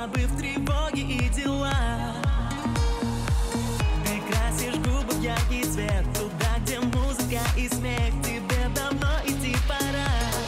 забыв тревоги и дела. Ты красишь губы в яркий цвет, туда, где музыка и смех. Тебе давно идти пора.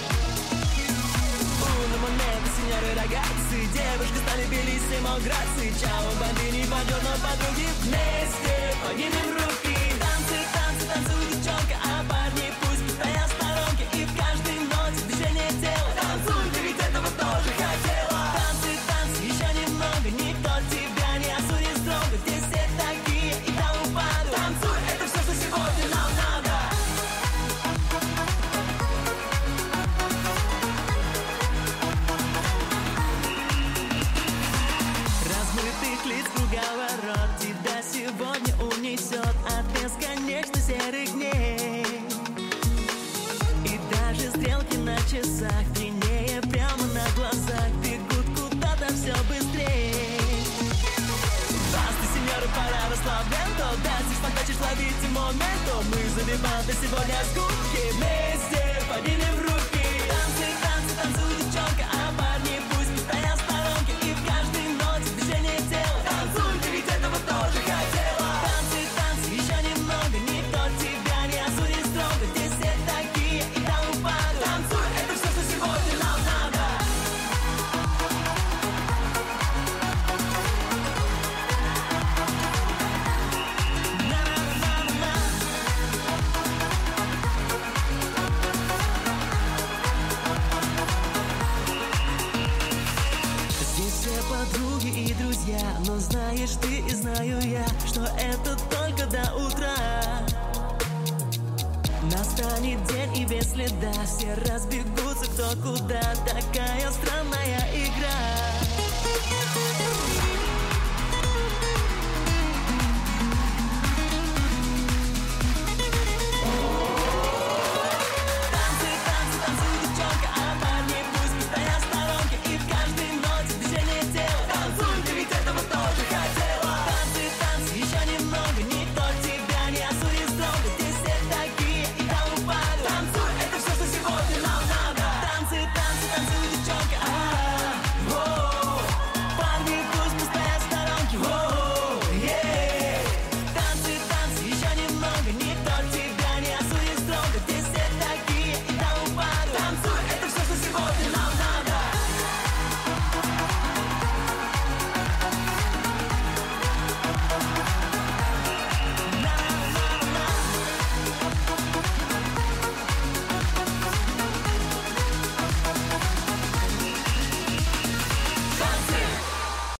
Una momento, signore ragazzi, девушка стали белиссимо грации. Чао, бомбини, пойдет на подруги вместе, поднимем руки. Танцы, танцы, танцуй, девчонка, а парни пусть стоят в сторонке. И в каждой ноте движение тела. Танцуй, ты ведь этого тоже хотела. Танцы, танцы, еще немного, никто тебя не осудит строго. Здесь все такие и там упаду. Танцуй, это все, что сегодня нам надо. Размытых лиц круговорот тебя сегодня унесет от бесконечно серых дней. И даже стрелки на часах длиннее прямо на глазах бегут куда-то все быстрее. Баста, сеньоры, пора расслабленто. Да, здесь пока хочешь ловить моменто. Мы забиваем сегодня скуки. Вместе поднимем руки. Танцы, танцы, танцуй, девчонка, а парни пусть стоят в сторонке. И в каждой ноте движение тела. Танцуй, ты ведь этого тоже хотела. Танцы, танцы, еще немного, никто тебя не осудит строго. Здесь все такие и там упаду. Танцуй, это все, что сегодня нам надо. Здесь все подруги и друзья, но знаешь ты и знаю я, что это только до утра. Настанет день и без следа все разбегутся кто куда. Такая странная игра.